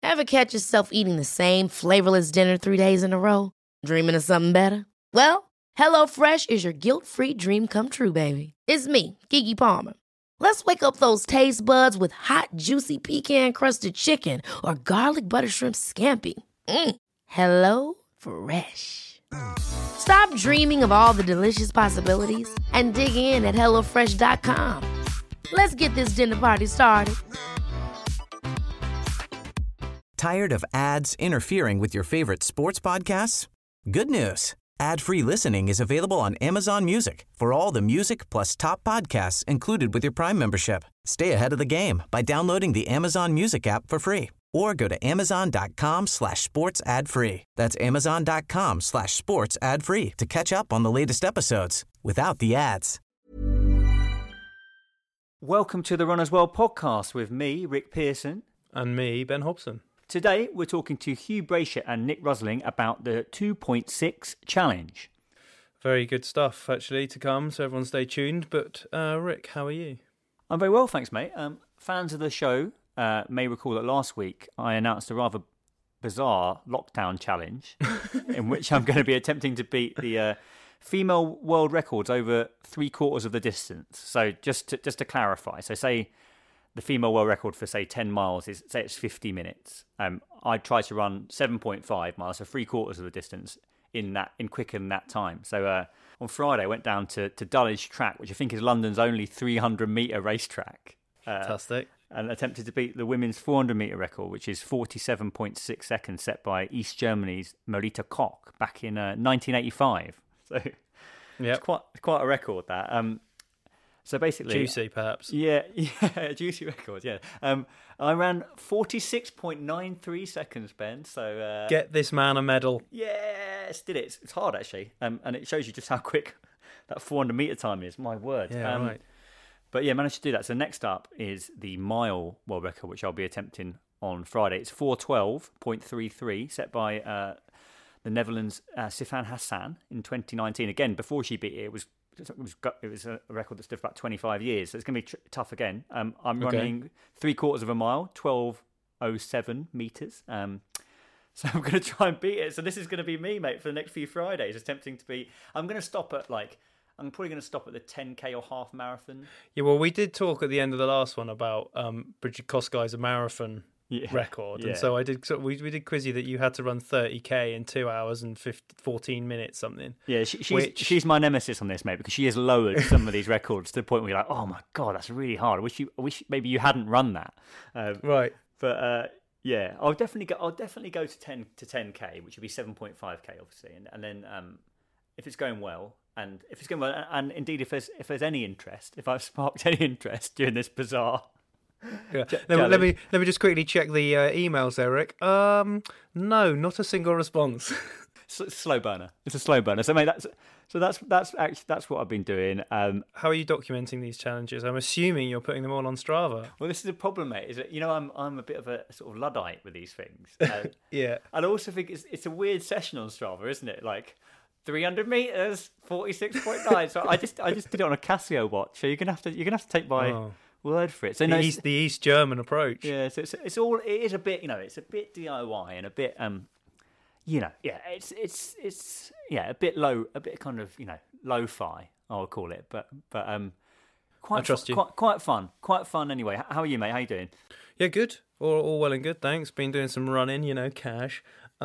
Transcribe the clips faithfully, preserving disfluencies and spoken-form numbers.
Ever catch yourself eating the same flavorless dinner three days in a row? Dreaming of something better? Well, HelloFresh is your guilt-free dream come true, baby. It's me, Keke Palmer. Let's wake up those taste buds with hot, juicy pecan-crusted chicken or garlic butter shrimp scampi. Mm. Hello Fresh. Stop dreaming of all the delicious possibilities and dig in at hello fresh dot com. Let's get this dinner party started. Tired of ads interfering with your favorite sports podcasts? Good news. Ad-free listening is available on Amazon Music for all the music plus top podcasts included with your Prime membership. Stay ahead of the game by downloading the Amazon Music app for free or go to amazon.com slash sports ad free. That's amazon.com slash sports ad free to catch up on the latest episodes without the ads. Welcome to the Runners World podcast with me, Rick Pearson. And me, Ben Hobson. Today, we're talking to Hugh Brasher and Nick Rusling about the two point six challenge. Very good stuff, actually, to come, so everyone stay tuned. But, uh, Rick, how are you? I'm very well, thanks, mate. Um, fans of the show uh, may recall that last week I announced a rather bizarre lockdown challenge in which I'm going to be attempting to beat the uh, female world records over three quarters of the distance. So just to, just to clarify, so say the female world record for, say, ten miles is, say it's fifty minutes. Um, I try to run seven point five miles, so three quarters of the distance in that in quicker than that time. So uh, on Friday, I went down to, to Dulwich Track, which I think is London's only three hundred metre racetrack. Uh, Fantastic. And attempted to beat the women's four hundred metre record, which is forty-seven point six seconds, set by East Germany's Marita Koch back in uh, nineteen eighty-five. So yep. it's quite quite a record, that. Um, So basically, juicy, perhaps. Yeah, yeah, juicy record. Yeah, um, I ran forty-six point nine three seconds, Ben. So uh, get this man a medal. Yes, did it. It's, it's hard actually, um, and it shows you just how quick that four hundred meter time is. My word. Yeah, um, right. But yeah, managed to do that. So next up is the mile world record, which I'll be attempting on Friday. It's four twelve point three three, set by uh, the Netherlands' uh, Sifan Hassan in twenty nineteen. Again, before she beat it, it was. It was it was a record that stood for about twenty-five years, so it's going to be tr- tough again. Um, I'm Okay. running three quarters of a mile, twelve oh seven metres. Um, so I'm going to try and beat it. So this is going to be me, mate, for the next few Fridays, attempting to be... I'm going to stop at, like... I'm probably going to stop at the ten K or half marathon. Yeah, well, we did talk at the end of the last one about um, Bridget Koskai's a marathon Yeah. record, Yeah. and so I did. So we we did quiz you that you had to run thirty K in two hours and fifty, fourteen minutes, something. Yeah, she, she's which... she's my nemesis on this, mate, because she has lowered some of these records to the point where you're like, oh my god, that's really hard. I wish you, I wish maybe you hadn't run that. Um, Right. But uh, yeah, I'll definitely go. I'll definitely go to ten to ten K, which would be seven point five K, obviously, and, and then um, if it's going well, and if it's going well, and indeed if there's if there's any interest, if I've sparked any interest during this bizarre. Yeah. Ch- Let, me, let me let me just quickly check the uh, emails, Eric. Um, no, not a single response. S- slow burner. It's a slow burner. So, mate, that's so that's that's actually that's what I've been doing. Um, How are you documenting these challenges? I'm assuming you're putting them all on Strava. well, this is the problem, mate. Is that you know I'm I'm a bit of a sort of luddite with these things. Uh, Yeah. and I also think it's it's a weird session on Strava, isn't it? Like three hundred meters, forty-six point nine. So I just I just did it on a Casio watch. So you're gonna have to you're gonna have to take my Oh. word for it. So The, no, East, the East German approach. yeah. So it's it's all it is a bit you know it's a bit D I Y and a bit um you know yeah it's it's it's yeah a bit low a bit kind of you know lo-fi I'll call it but but um quite I trust fu- you. quite quite fun quite fun anyway. H- How are you, mate? How you doing? Yeah, good. All, all well and good, thanks. Been doing some running, you know, cash.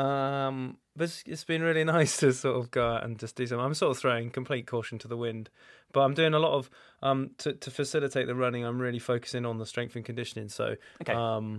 Um, but it's, it's been really nice to sort of go out and just do some. I'm sort of throwing complete caution to the wind, but I'm doing a lot of um to to facilitate the running. I'm really focusing on the strength and conditioning. So, Okay. um,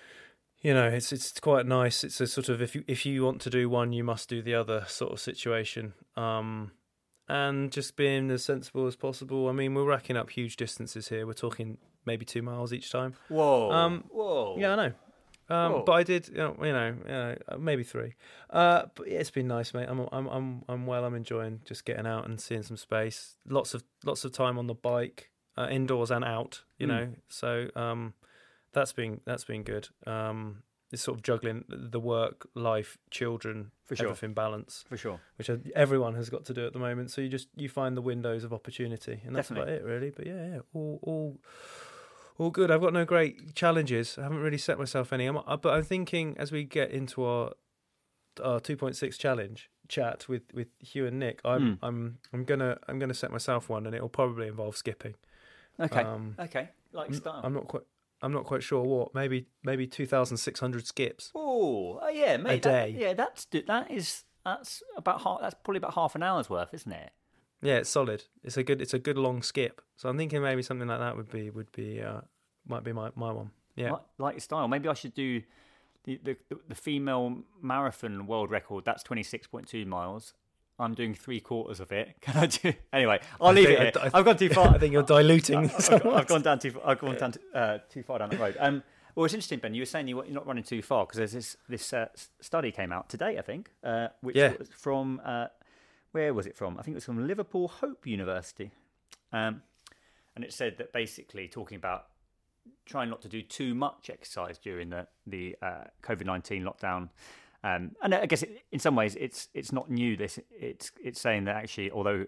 you know, it's it's quite nice. It's a sort of if you if you want to do one, you must do the other sort of situation. Um, and just being as sensible as possible. I mean, we're racking up huge distances here. We're talking maybe two miles each time. Whoa, Um, whoa. Yeah, I know. Um, Whoa. but I did, you know, you know, you know, maybe three. Uh, but yeah, it's been nice, mate. I'm, I'm, I'm, I'm well. I'm enjoying just getting out and seeing some space. Lots of, lots of time on the bike, uh, indoors and out. You Mm. know, so um, that's been that's been good. Um, it's sort of juggling the work, life, children, For sure. everything balance, For sure. which everyone has got to do at the moment. So you just you find the windows of opportunity, and that's Definitely. about it, really. But yeah, yeah, all all All good. I've got no great challenges. I haven't really set myself any. I'm, but I'm thinking as we get into our our two point six challenge chat with, with Hugh and Nick, I'm mm. I'm I'm gonna I'm gonna set myself one, and it'll probably involve skipping. Okay. Um, okay. Like style. I'm not quite. I'm not quite sure what. Maybe maybe two thousand six hundred skips. Oh, oh yeah, mate. A day. That, yeah, that's that is that's about half. That's probably about half an hour's worth, isn't it? Yeah, it's solid. It's a good. It's a good long skip. So I'm thinking maybe something like that would be would be uh, might be my, my one. Yeah, like, like your style. Maybe I should do the, the the female marathon world record. That's twenty-six point two miles. I'm doing three quarters of it. Can I do? Anyway, I'll leave it here. I, I, I've gone too far. I think you're diluting. I've, I've, I've gone down too. I've gone down too, uh, too far down the road. Um, well, it's interesting, Ben. You were saying you're not running too far because there's this this uh, study came out today, I think, uh, which yeah. was from. Uh, Where was it from? I think it was from Liverpool Hope University. Um, and it said that basically talking about trying not to do too much exercise during the, the uh, COVID nineteen lockdown. Um, and I guess it, in some ways it's it's not new. This It's it's saying that actually, although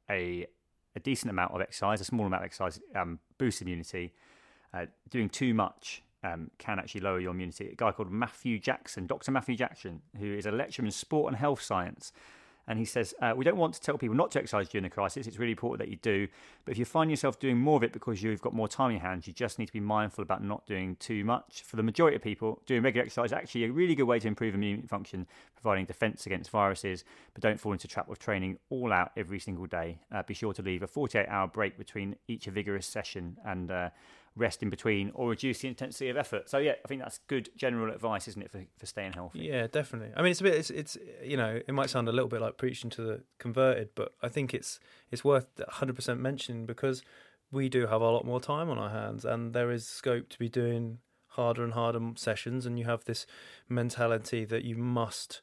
a a decent amount of exercise, a small amount of exercise um, boosts immunity, uh, doing too much um, can actually lower your immunity. A guy called Matthew Jackson, Doctor Matthew Jackson, who is a lecturer in sport and health science. And he says, uh, we don't want to tell people not to exercise during the crisis. It's really important that you do. But if you find yourself doing more of it because you've got more time in your hands, you just need to be mindful about not doing too much. For the majority of people, doing regular exercise is actually a really good way to improve immune function, providing defence against viruses. But don't fall into a trap of training all out every single day. Uh, be sure to leave a forty-eight hour break between each vigorous session and uh, rest in between, or reduce the intensity of effort. So yeah, I think that's good general advice, isn't it, for, for staying healthy? Yeah, definitely. I mean, it's a bit, it's, it's, you know, it might sound a little bit like preaching to the converted, but I think it's it's worth one hundred percent mentioning because we do have a lot more time on our hands, and there is scope to be doing harder and harder sessions, and you have this mentality that you must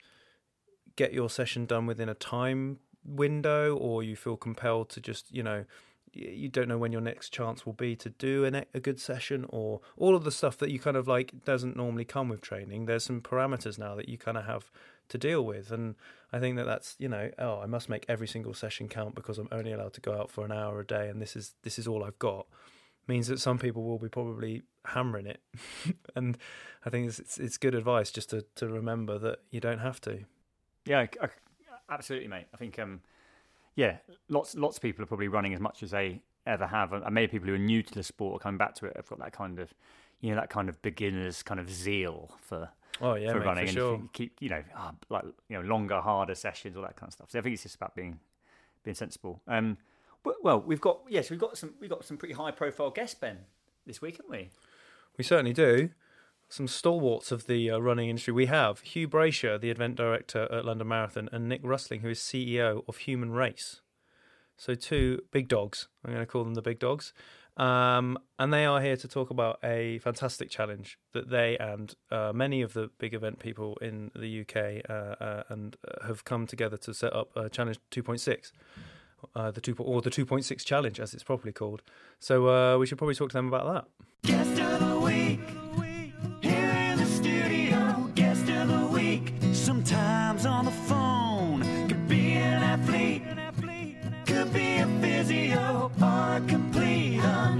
get your session done within a time window, or you feel compelled to just, you know, you don't know when your next chance will be to do a, a good session, or all of the stuff that you kind of like doesn't normally come with training. There's some parameters now that you kind of have to deal with, and I think that that's, you know, oh, I must make every single session count because I'm only allowed to go out for an hour a day, and this is this is all I've got, means that some people will be probably hammering it. And I think it's, it's it's good advice just to to remember that you don't have to. Yeah, absolutely, mate. I think um yeah, lots lots of people are probably running as much as they ever have, and maybe people who are new to the sport or coming back to it have got that kind of, you know, that kind of beginner's kind of zeal for oh yeah, for mate, running, for and sure. you keep, you know, oh, like, you know, longer, harder sessions, all that kind of stuff. So I think it's just about being being sensible. Um, but, well, we've got yes, we've got some we've got some pretty high profile guests, Ben, this week, haven't we? We certainly do. Some stalwarts of the uh, running industry. We have Hugh Brasher, the event director at London Marathon, and Nick Rustling, who is C E O of Human Race. So two big dogs. I'm going to call them the big dogs. Um, and they are here to talk about a fantastic challenge that they and uh, many of the big event people in the U K uh, uh, and uh, have come together to set up uh, Challenge two point six, uh, the two or the two point six Challenge, as it's properly called. So uh, we should probably talk to them about that. Guest of the week, here in the studio. Guest of the week, sometimes on the phone. Could be an athlete, could be a physio, or a complete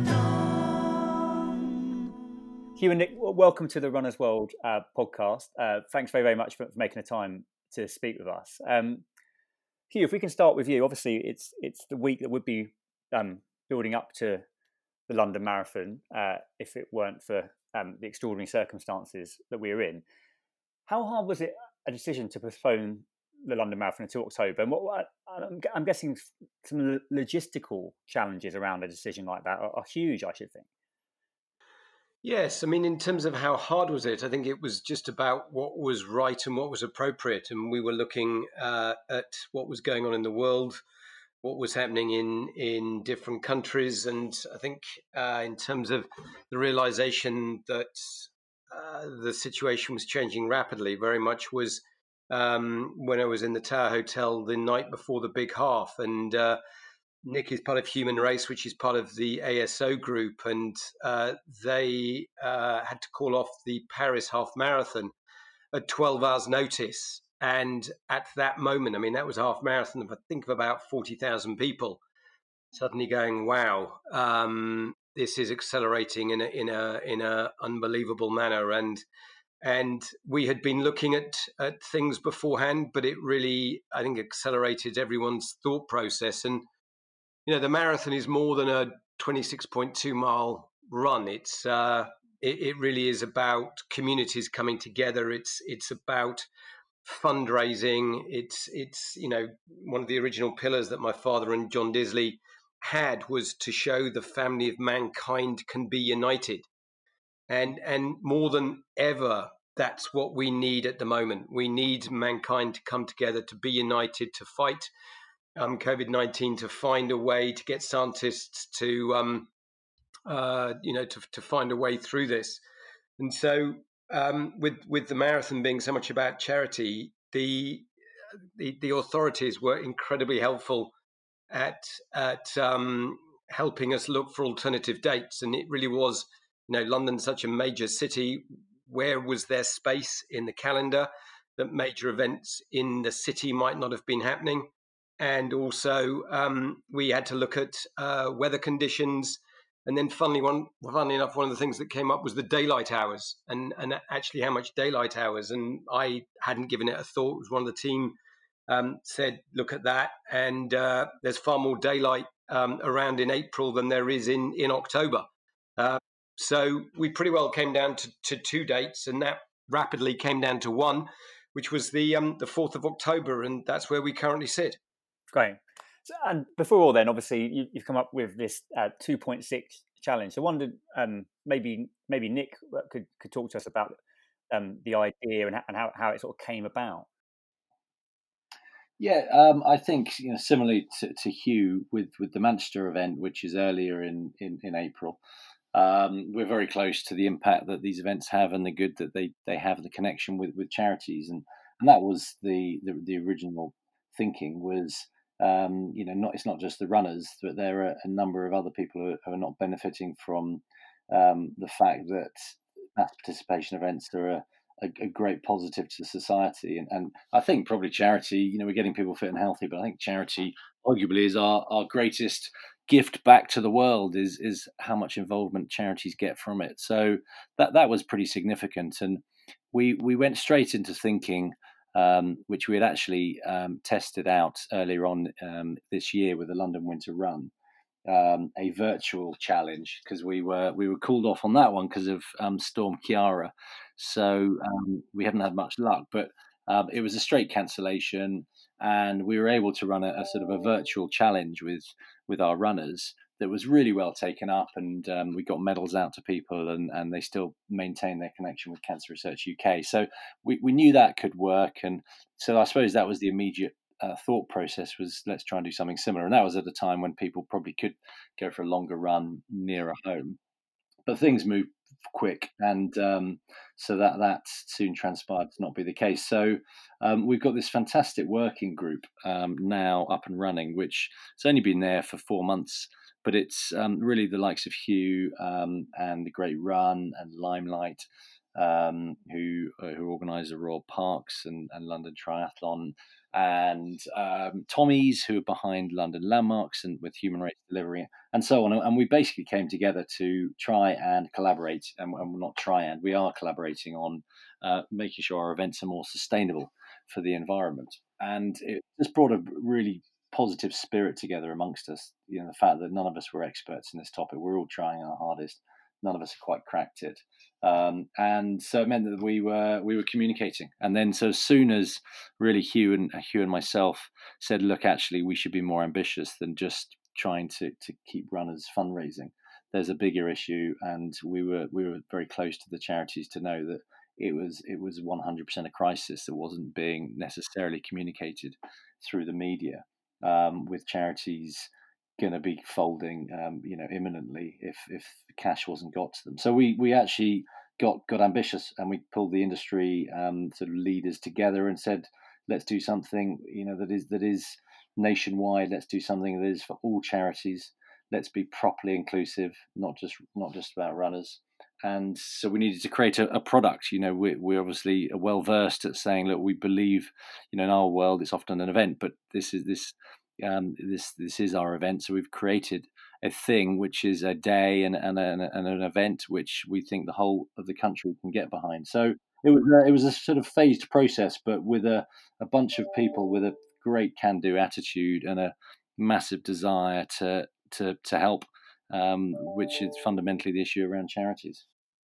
unknown. Hugh and Nick, welcome to the Runner's World uh, podcast. Uh, thanks very, very much for, for making the time to speak with us. Um, Hugh, if we can start with you, obviously it's it's the week that would be um, building up to the London Marathon uh, if it weren't for um, the extraordinary circumstances that we were in. How hard was it a decision to postpone the London Marathon until October? And what, what I'm, I'm guessing some logistical challenges around a decision like that are, are huge, I should think. Yes, I mean, in terms of how hard was it, I think it was just about what was right and what was appropriate. And we were looking uh, at what was going on in the world, what was happening in, in different countries. And I think uh, in terms of the realization that uh, the situation was changing rapidly, very much was um, when I was in the Tower Hotel the night before the big half. And uh, Nick is part of Human Race, which is part of the A S O group, and uh, they uh, had to call off the Paris half marathon at twelve hours notice. And at that moment, I mean, that was a half marathon of, I think, of about forty thousand people, suddenly going, wow, um, this is accelerating in a in a in a unbelievable manner. And and we had been looking at at things beforehand, but it really, I think, accelerated everyone's thought process. And you know, the marathon is more than a twenty-six point two mile run. It's uh, it, it really is about communities coming together. It's it's about fundraising. It's it's you know, one of the original pillars that my father and John Disley had was to show the family of mankind can be united, and and more than ever, that's what we need at the moment. We need mankind to come together, to be united, to fight um, COVID nineteen, to find a way to get scientists to um, uh, you know to to find a way through this. And so, um, with with the marathon being so much about charity, the the, the authorities were incredibly helpful at at um, helping us look for alternative dates. And it really was, you know, London's such a major city. Where was there space in the calendar that major events in the city might not have been happening? And also, um, we had to look at uh, weather conditions. And then, funnily, one, funnily enough, one of the things that came up was the daylight hours, and, and actually how much daylight hours. And I hadn't given it a thought. It was one of the team um, said, look at that. And uh, there's far more daylight um, around in April than there is in, in October. Uh, so we pretty well came down to, to two dates, and that rapidly came down to one, which was the um, the fourth of October. And that's where we currently sit. Great. So, and before all then, obviously, you, you've come up with this uh, two point six challenge. So I wondered, um, maybe maybe Nick could, could talk to us about um, the idea and, and how, how it sort of came about. Yeah, um, I think, you know, similarly to, to Hugh with, with the Manchester event, which is earlier in, in, in April, um, we're very close to the impact that these events have and the good that they, they have, the connection with, with charities. And, and that was the, the, the original thinking was, Um, you know, not it's not just the runners, but there are a number of other people who, who are not benefiting from um, the fact that mass participation events are a, a, a great positive to society. And, and I think probably charity, you know, we're getting people fit and healthy, but I think charity arguably is our, our greatest gift back to the world is is how much involvement charities get from it. So that that was pretty significant. And we we went straight into thinking, Um, which we had actually um, tested out earlier on um, this year with the London Winter Run, um, a virtual challenge, because we were we were called off on that one because of um, Storm Ciara. So um, we haven't had much luck, but um, it was a straight cancellation, and we were able to run a, a sort of a virtual challenge with with our runners that was really well taken up, and um, we got medals out to people, and, and they still maintain their connection with Cancer Research U K. So we, we knew that could work, and so I suppose that was the immediate uh, thought process was let's try and do something similar. And that was at a time when people probably could go for a longer run nearer home. But things moved quick, and um, so that that soon transpired to not be the case. So um, we've got this fantastic working group um, now up and running, which has only been there for four months. But it's um, really the likes of Hugh um, and the Great Run and Limelight, um, who uh, who organise the Royal Parks and, and London Triathlon, and um, Tommy's, who are behind London Landmarks and with Human Race Delivery, and so on. And we basically came together to try and collaborate, and, and we're not try and, we are collaborating on uh, making sure our events are more sustainable for the environment. And it just brought a really positive spirit together amongst us. You know, the fact that none of us were experts in this topic. We're all trying our hardest. None of us have quite cracked it, um, and so it meant that we were we were communicating. And then, so as soon as really Hugh and Hugh and myself said, "Look, actually, we should be more ambitious than just trying to to keep runners fundraising. There's a bigger issue," and we were we were very close to the charities to know that it was it was one hundred percent a crisis that wasn't being necessarily communicated through the media. Um, with charities going to be folding, um, you know, imminently if if the cash wasn't got to them. So we we actually got got ambitious, and we pulled the industry um, sort of leaders together and said, let's do something, you know, that is that is nationwide. Let's do something that is for all charities. Let's be properly inclusive, not just not just about runners. And so we needed to create a, a product. You know, we're, we're obviously well versed at saying, look, we believe, you know, in our world it's often an event, but this is this um, this this is our event. So we've created a thing, which is a day and, and, and, and an event which we think the whole of the country can get behind. So it was a, it was a sort of phased process, but with a, a bunch of people with a great can-do attitude and a massive desire to to to help, um, which is fundamentally the issue around charities.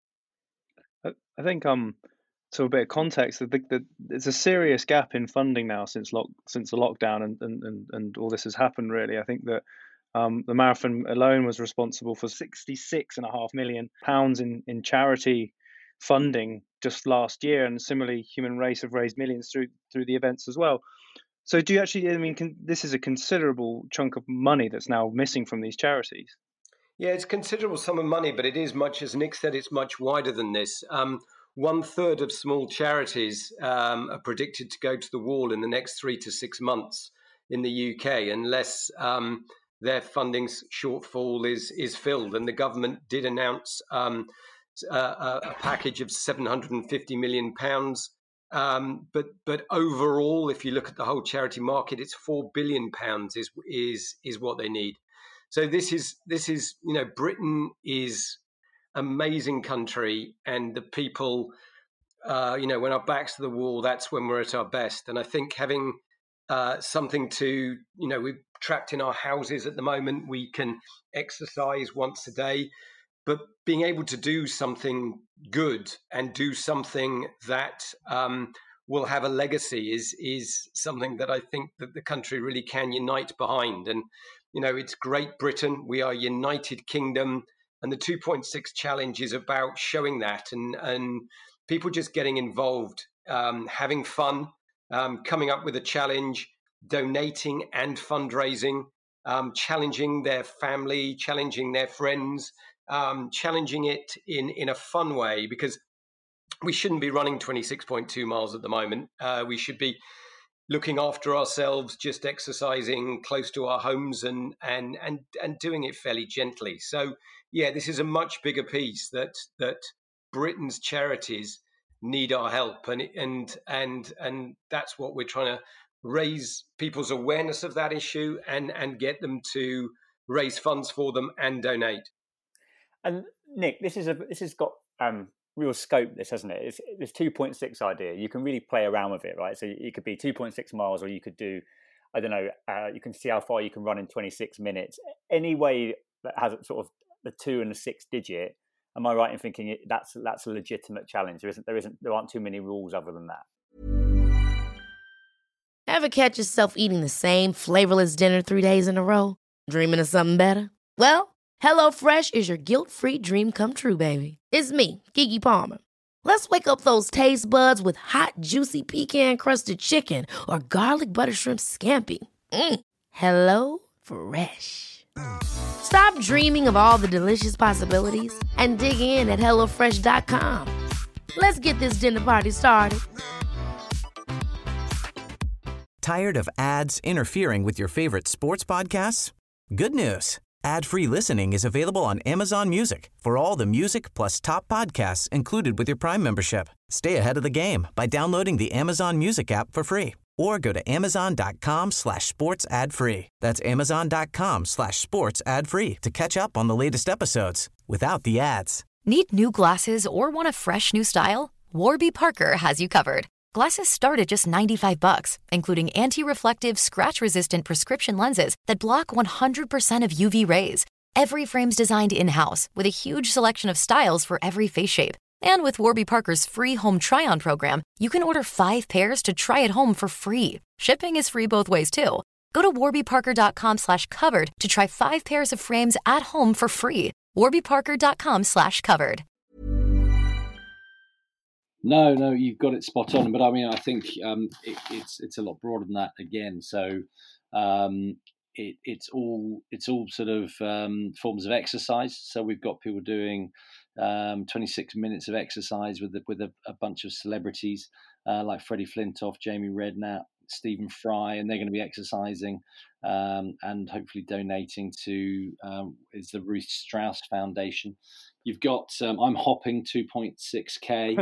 I think um, so a bit of context. The, the, there's a serious gap in funding now since lock since the lockdown and, and, and, and all this has happened. Really, I think that um, the marathon alone was responsible for sixty-six and a half million pounds in in charity funding just last year, and similarly, Human Race have raised millions through through the events as well. So, do you actually? I mean, can, this is a considerable chunk of money that's now missing from these charities. Yeah, it's a considerable sum of money, but it is much, as Nick said, it's much wider than this. Um, one third of small charities um, are predicted to go to the wall in the next three to six months in the U K, unless um, their funding shortfall is is filled. And the government did announce um, a, a package of seven hundred fifty million pounds. Um, but but overall, if you look at the whole charity market, it's four billion pounds is is is what they need. So this is this is you know Britain is an amazing country, and the people uh, you know when our backs to the wall, that's when we're at our best. And I think having uh, something to you know we're trapped in our houses at the moment, we can exercise once a day, but being able to do something good and do something that um, will have a legacy is is something that I think that the country really can unite behind. And you know, it's Great Britain. We are United Kingdom, and the two point six challenge is about showing that and and people just getting involved, um, having fun, um, coming up with a challenge, donating and fundraising, um, challenging their family, challenging their friends, um, challenging it in in a fun way, because we shouldn't be running twenty-six point two miles at the moment. Uh, we should be looking after ourselves, just exercising close to our homes and and and and doing it fairly gently. So yeah, this is a much bigger piece that that Britain's charities need our help, and and and and that's what we're trying to raise people's awareness of that issue and and get them to raise funds for them and donate. And Nick, this is a this has got um real scope, this, hasn't it? It's this two point six idea. You can really play around with it, right? So it could be two point six miles, or you could do, I don't know, uh, you can see how far you can run in twenty-six minutes. Any way that has sort of the two and the six digit, am I right in thinking it, that's that's a legitimate challenge? There isn't, there isn't, there aren't too many rules other than that. Ever catch yourself eating the same flavorless dinner three days in a row? Dreaming of something better? Well, HelloFresh is your guilt-free dream come true, baby. It's me, Keke Palmer. Let's wake up those taste buds with hot, juicy pecan-crusted chicken or garlic butter shrimp scampi. Mm. Hello Fresh. Stop dreaming of all the delicious possibilities and dig in at hello fresh dot com. Let's get this dinner party started. Tired of ads interfering with your favorite sports podcasts? Good news. Ad-free listening is available on Amazon Music for all the music plus top podcasts included with your Prime membership. Stay ahead of the game by downloading the Amazon Music app for free or go to amazon.com slash sports ad free. That's amazon.com slash sports ad free to catch up on the latest episodes without the ads. Need new glasses or want a fresh new style? Warby Parker has you covered. Glasses start at just ninety-five bucks, including anti-reflective, scratch-resistant prescription lenses that block one hundred percent of U V rays. Every frame's designed in-house with a huge selection of styles for every face shape. And with Warby Parker's free home try-on program, you can order five pairs to try at home for free. Shipping is free both ways, too. Go to warbyparker.com slash covered to try five pairs of frames at home for free. warbyparker.com slash covered. No, no, you've got it spot on. But I mean, I think um, it, it's it's a lot broader than that again. So um, it, it's all it's all sort of um, forms of exercise. So we've got people doing um, twenty-six minutes of exercise with the, with a, a bunch of celebrities uh, like Freddie Flintoff, Jamie Redknapp, Stephen Fry, and they're going to be exercising um, and hopefully donating to um, is the Ruth Strauss Foundation. You've got um, I'm hopping two point six K.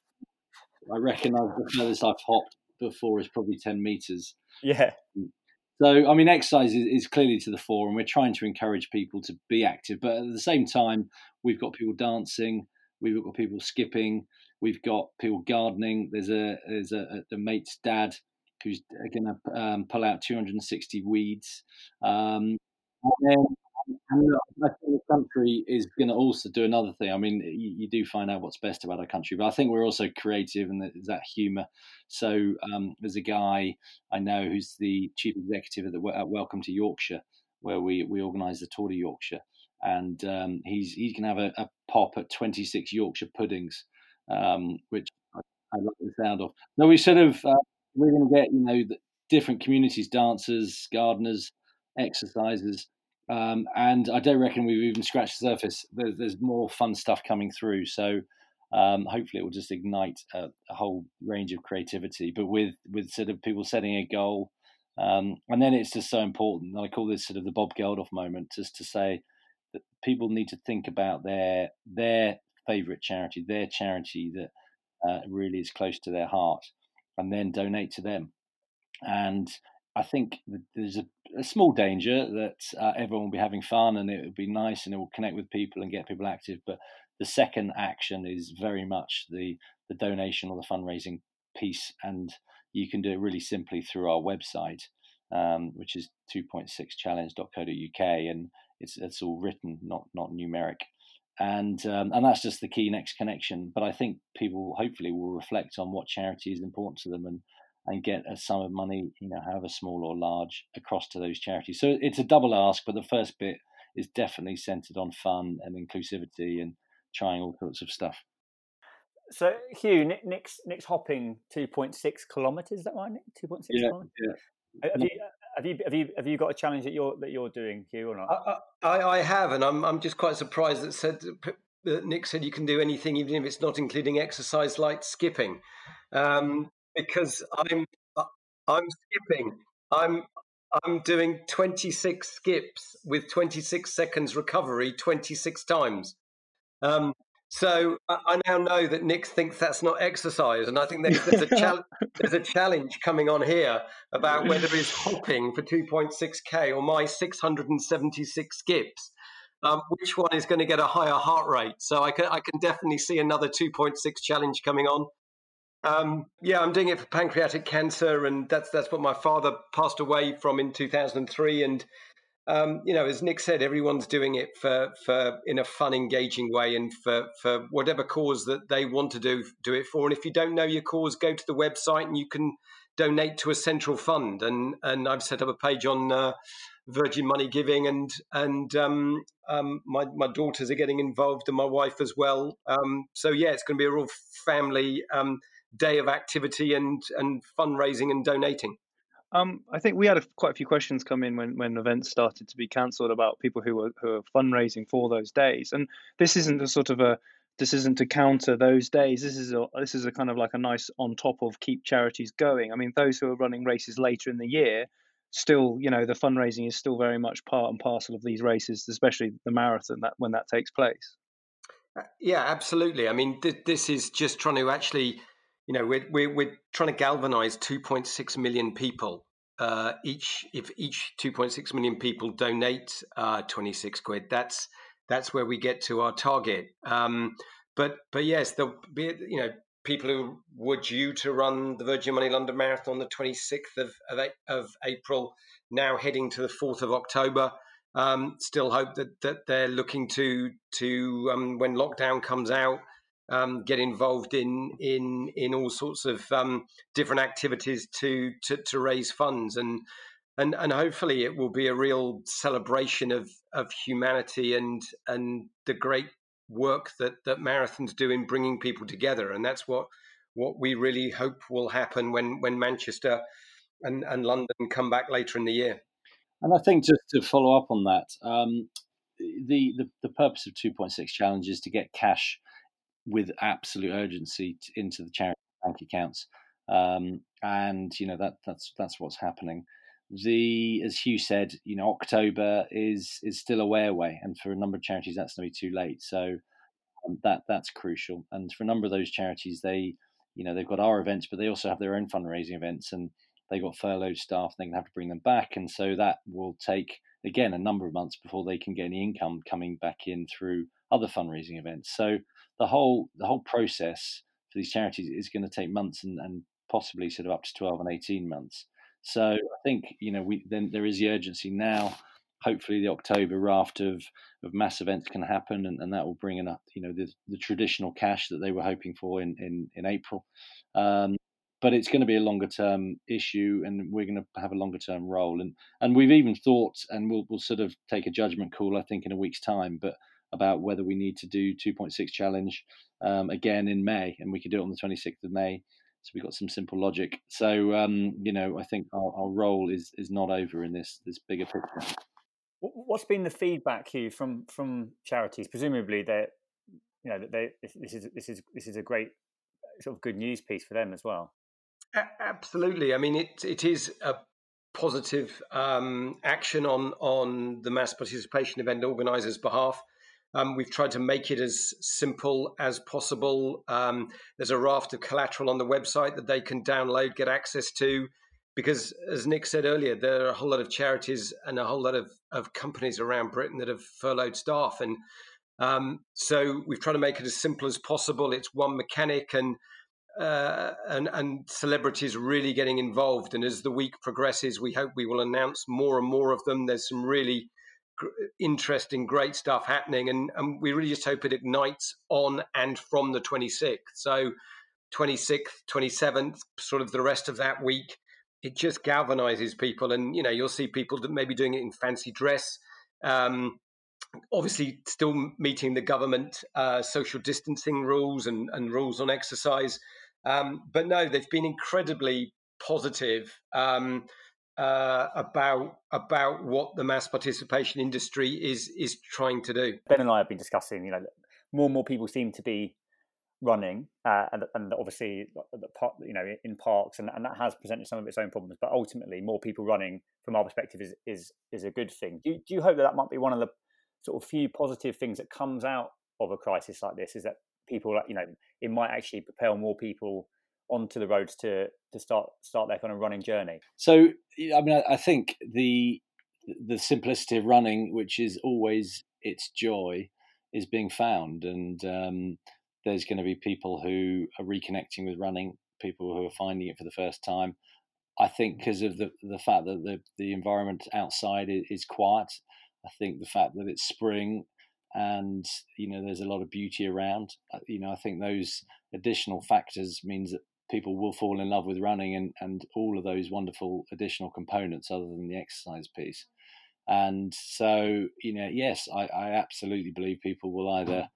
I reckon I've, the furthest I've hopped before is probably ten meters. Yeah. So, I mean, exercise is, is clearly to the fore, and we're trying to encourage people to be active. But at the same time, we've got people dancing, we've got people skipping, we've got people gardening. There's a there's a, a mate's dad who's going to um, pull out two hundred sixty weeds. Um, and then, and look, I think the country is going to also do another thing. I mean, you, you do find out what's best about our country, but I think we're also creative, and there's that humour. So um, there's a guy I know who's the chief executive at, the, at Welcome to Yorkshire, where we, we organise the Tour de Yorkshire, and um, he's he's going to have a, a pop at twenty-six Yorkshire puddings, um, which I, I like the sound of. So we sort of uh, we're going to get you know the different communities, dancers, gardeners, exercisers. Um, and I don't reckon we've even scratched the surface. There's, there's more fun stuff coming through. So um, hopefully it will just ignite a, a whole range of creativity, but with, with sort of people setting a goal. Um, and then it's just so important. I call this sort of the Bob Geldof moment, just to say that people need to think about their their favourite charity, their charity that uh, really is close to their heart, and then donate to them. And I think there's a, a small danger that uh, everyone will be having fun and it will be nice and it will connect with people and get people active. But the second action is very much the, the donation or the fundraising piece. And you can do it really simply through our website, um, which is two point six challenge dot co dot uk. And it's, it's all written, not, not numeric. And um, and that's just the key next connection. But I think people hopefully will reflect on what charity is important to them and and get a sum of money, you know, however small or large, across to those charities. So it's a double ask, but the first bit is definitely centred on fun and inclusivity and trying all sorts of stuff. So, Hugh, Nick, Nick's, Nick's hopping two point six kilometres. Is that right, Nick? two point six yeah, kilometres. Yeah. Have you have you have you have you got a challenge that you're that you're doing, Hugh, or not? I, I, I have, and I'm I'm just quite surprised that said that Nick said you can do anything, even if it's not including exercise like skipping, um, because I'm I'm skipping. I'm I'm doing twenty-six skips with twenty-six seconds recovery twenty-six times. Um, so I, I now know that Nick thinks that's not exercise, and I think there's, there's a challenge. There's a challenge coming on here about whether it's hopping for two point six K or my six hundred seventy-six skips. Um, which one is going to get a higher heart rate? So I can I can definitely see another two point six challenge coming on. Um, yeah, I'm doing it for pancreatic cancer, and that's that's what my father passed away from in two thousand three. And um, you know, as Nick said, everyone's doing it for, for in a fun, engaging way, and for, for whatever cause that they want to do do it for. And if you don't know your cause, go to the website and you can donate to a central fund. And and I've set up a page on uh, Virgin Money Giving, and and um, um, my my daughters are getting involved, and my wife as well. Um, so yeah, it's going to be a real family um, day of activity and and fundraising and donating. Um, I think we had a, quite a few questions come in when, when events started to be cancelled about people who were who are fundraising for those days, and this isn't a sort of a this isn't to counter those days. This is a this is a kind of like a nice on top of keep charities going. I mean, those who are running races later in the year, still, you know, the fundraising is still very much part and parcel of these races, especially the marathon that when that takes place. Yeah, absolutely. I mean, th- this is just trying to actually. You know, we're, we're, we're trying to galvanize two point six million people. Uh, each, if each two point six million people donate uh, twenty-six quid, that's that's where we get to our target. Um, but but yes, there'll be, you know, people who were due to run the Virgin Money London Marathon on the twenty-sixth of, of, of April, now heading to the fourth of October. Um, still hope that that they're looking to to um, when lockdown comes out. Um, get involved in in in all sorts of um, different activities to, to to raise funds, and and and hopefully it will be a real celebration of of humanity and and the great work that that marathons do in bringing people together. And that's what what we really hope will happen when when Manchester and and London come back later in the year. And I think just to follow up on that, um, the, the the purpose of two point six Challenge is to get cash with absolute urgency into the charity bank accounts, um, and you know that that's that's what's happening. The as Hugh said, you know, October is is still a way away, and for a number of charities that's going to be too late. So um, that that's crucial. And for a number of those charities, they you know they've got our events, but they also have their own fundraising events, and they got furloughed staff, they're going to have to bring them back, and so that will take again a number of months before they can get any income coming back in through other fundraising events. So the whole the whole process for these charities is going to take months and, and possibly sort of up to twelve and eighteen months. So I think, you know, we then there is the urgency now. Hopefully the October raft of, of mass events can happen, and, and that will bring in up, you know, the, the traditional cash that they were hoping for in, in, in April. Um, but it's going to be a longer term issue, and we're going to have a longer term role. And, and we've even thought, and we'll, we'll sort of take a judgment call, I think, in a week's time, but about whether we need to do two point six challenge um, again in May, and we could do it on the twenty-sixth of May. So we've got some simple logic. So, um, you know, I think our, our role is is not over in this this bigger picture. What's been the feedback, Hugh, from from charities? Presumably, they, you know, they this is this is this is a great sort of good news piece for them as well. Absolutely. I mean, it it is a positive um, action on on the mass participation event organisers' behalf. Um, we've tried to make it as simple as possible. Um, there's a raft of collateral on the website that they can download, get access to, because as Nick said earlier, there are a whole lot of charities and a whole lot of, of companies around Britain that have furloughed staff. And um, so we've tried to make it as simple as possible. It's one mechanic, and uh, and, and celebrities really getting involved. And as the week progresses, we hope we will announce more and more of them. There's some really interesting, great stuff happening, and, and we really just hope it ignites on and from the twenty-sixth. So twenty-sixth, twenty-seventh, sort of the rest of that week, it just galvanizes people. And, you know, you'll see people that may be doing it in fancy dress, um, obviously still meeting the government uh, social distancing rules and, and rules on exercise. Um, but no, they've been incredibly positive um, Uh, about about what the mass participation industry is is trying to do. Ben and I have been discussing, you know, more and more people seem to be running, uh, and, and obviously, the part, you know, in parks, and, and that has presented some of its own problems. But ultimately, more people running, from our perspective, is is is a good thing. Do, do you hope that that might be one of the sort of few positive things that comes out of a crisis like this? Is that people, you know, it might actually propel more people onto the roads to to start start their kind of running journey. So, I mean, I, I think the the simplicity of running, which is always its joy, is being found, and um, there's going to be people who are reconnecting with running, people who are finding it for the first time. I think because of the the fact that the the environment outside is, is quiet. I think the fact that it's spring, and you know there's a lot of beauty around. You know, I think those additional factors means that people will fall in love with running and, and all of those wonderful additional components other than the exercise piece. And so, you know, yes, I, I absolutely believe people will either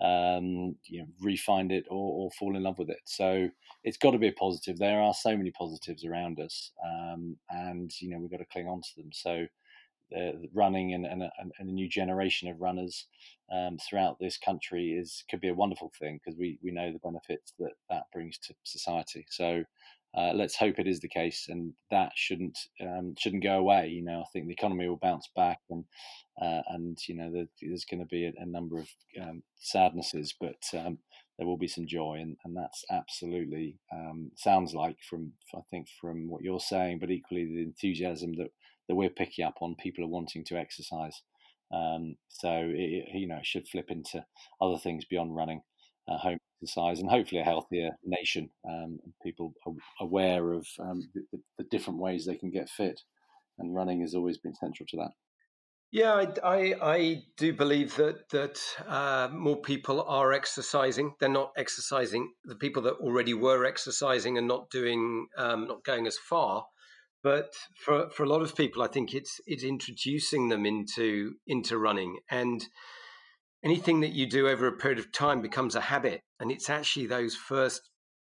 um, you know, re-find it or, or fall in love with it. So it's got to be a positive. There are so many positives around us, um, and, you know, we've got to cling on to them. So uh, running and, and, a, and a new generation of runners um, throughout this country is could be a wonderful thing, because we, we know the benefits that that brings to society. So uh, let's hope it is the case, and that shouldn't um, shouldn't go away. You know, I think the economy will bounce back, and uh, and you know there, there's going to be a, a number of um, sadnesses, but um, there will be some joy, and, and that's absolutely um, sounds like from I think from what you're saying, but equally the enthusiasm that that we're picking up on. People are wanting to exercise. Um, so, it, you know, it should flip into other things beyond running, uh, home exercise, and hopefully a healthier nation. Um, people are aware of um, the, the different ways they can get fit, and running has always been central to that. Yeah, I, I, I do believe that that uh, more people are exercising. They're not exercising. The people that already were exercising and not doing, um, not going as far. But for for a lot of people, I think it's it's introducing them into into running, and anything that you do over a period of time becomes a habit. And it's actually those first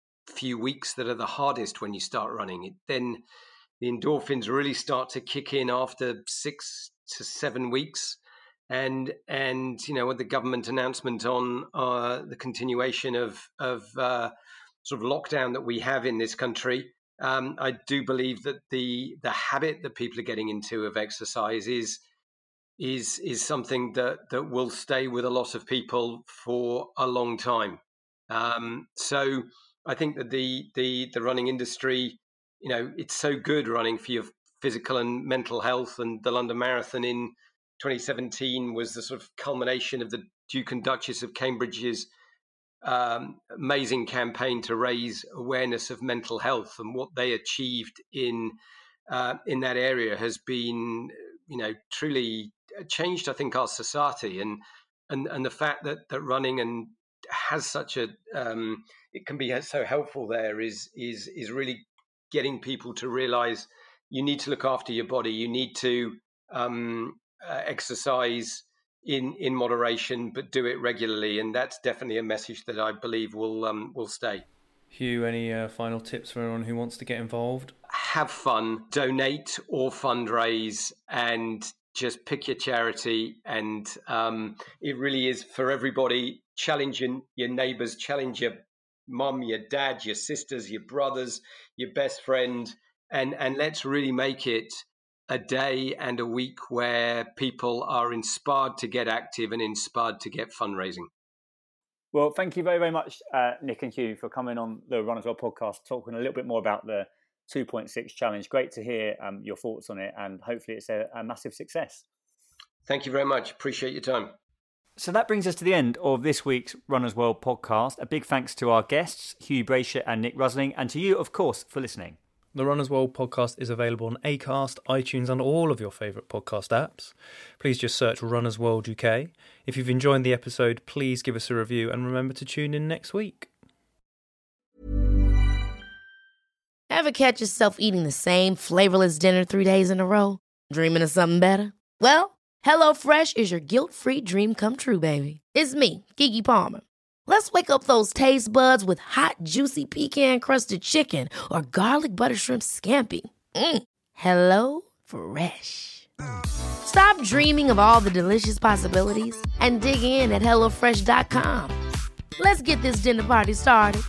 few weeks that are the hardest when you start running. It, then the endorphins really start to kick in after six to seven weeks, and and you know with the government announcement on uh, the continuation of of uh, sort of lockdown that we have in this country. Um, I do believe that the the habit that people are getting into of exercise is is is something that, that will stay with a lot of people for a long time. Um, so I think that the the the running industry you know, it's so good running for your physical and mental health. And the London Marathon in twenty seventeen was the sort of culmination of the Duke and Duchess of Cambridge's um, amazing campaign to raise awareness of mental health, and what they achieved in uh, in that area has been, you know, truly changed, I think, our society. And and and the fact that that running and has such a um, it can be so helpful there is is is really getting people to realize you need to look after your body, you need to um, uh, exercise in in moderation, but do it regularly, and that's definitely a message that I believe will um, will stay. Hugh, any uh, final tips for anyone who wants to get involved? Have fun, donate or fundraise, and just pick your charity. And um, it really is for everybody. Challenge your, your neighbours, challenge your mum, your dad, your sisters, your brothers, your best friend, and and let's really make it a day and a week where people are inspired to get active and inspired to get fundraising. Well, thank you very, very much, uh, Nick and Hugh, for coming on the Run As Well podcast, talking a little bit more about the two point six challenge. Great to hear um, your thoughts on it, and hopefully it's a, a massive success. Thank you very much. Appreciate your time. So that brings us to the end of this week's Run As Well podcast. A big thanks to our guests, Hugh Brasher and Nick Rusling, and to you, of course, for listening. The Run As Well podcast is available on Acast, iTunes and all of your favourite podcast apps. Please just search Runners World U K. If you've enjoyed the episode, please give us a review and remember to tune in next week. Ever catch yourself eating the same flavorless dinner three days in a row? Dreaming of something better? Well, HelloFresh is your guilt-free dream come true, baby. It's me, Keke Palmer. Let's wake up those taste buds with hot, juicy pecan-crusted chicken or garlic butter shrimp scampi. Mm. Hello Fresh. Stop dreaming of all the delicious possibilities and dig in at hello fresh dot com. Let's get this dinner party started.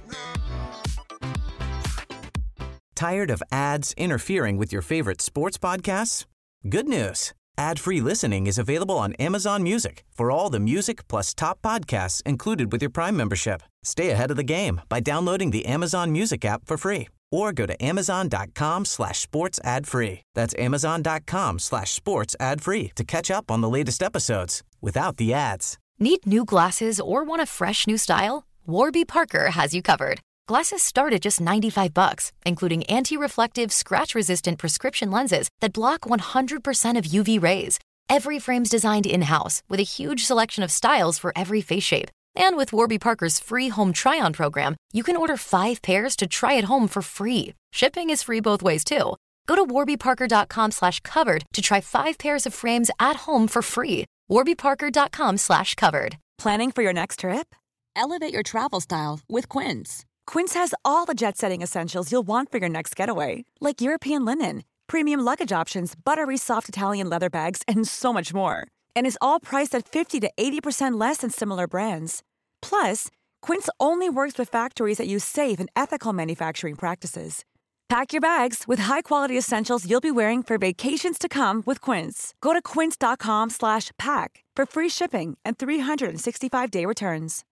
Tired of ads interfering with your favorite sports podcasts? Good news. Ad-free listening is available on Amazon Music for all the music plus top podcasts included with your Prime membership. Stay ahead of the game by downloading the Amazon Music app for free or go to amazon.com slash sports ad free. That's amazon.com slash sports ad free to catch up on the latest episodes without the ads. Need new glasses or want a fresh new style? Warby Parker has you covered. Glasses start at just ninety-five bucks, including anti-reflective, scratch-resistant prescription lenses that block one hundred percent of U V rays. Every frame's designed in-house with a huge selection of styles for every face shape. And with Warby Parker's free home try-on program, you can order five pairs to try at home for free. Shipping is free both ways, too. Go to warbyparker.com slash covered to try five pairs of frames at home for free. warbyparker.com slash covered. Planning for your next trip? Elevate your travel style with Quince. Quince has all the jet-setting essentials you'll want for your next getaway, like European linen, premium luggage options, buttery soft Italian leather bags, and so much more. And is all priced at fifty to eighty percent less than similar brands. Plus, Quince only works with factories that use safe and ethical manufacturing practices. Pack your bags with high-quality essentials you'll be wearing for vacations to come with Quince. Go to quince.com slash pack for free shipping and three sixty-five day returns.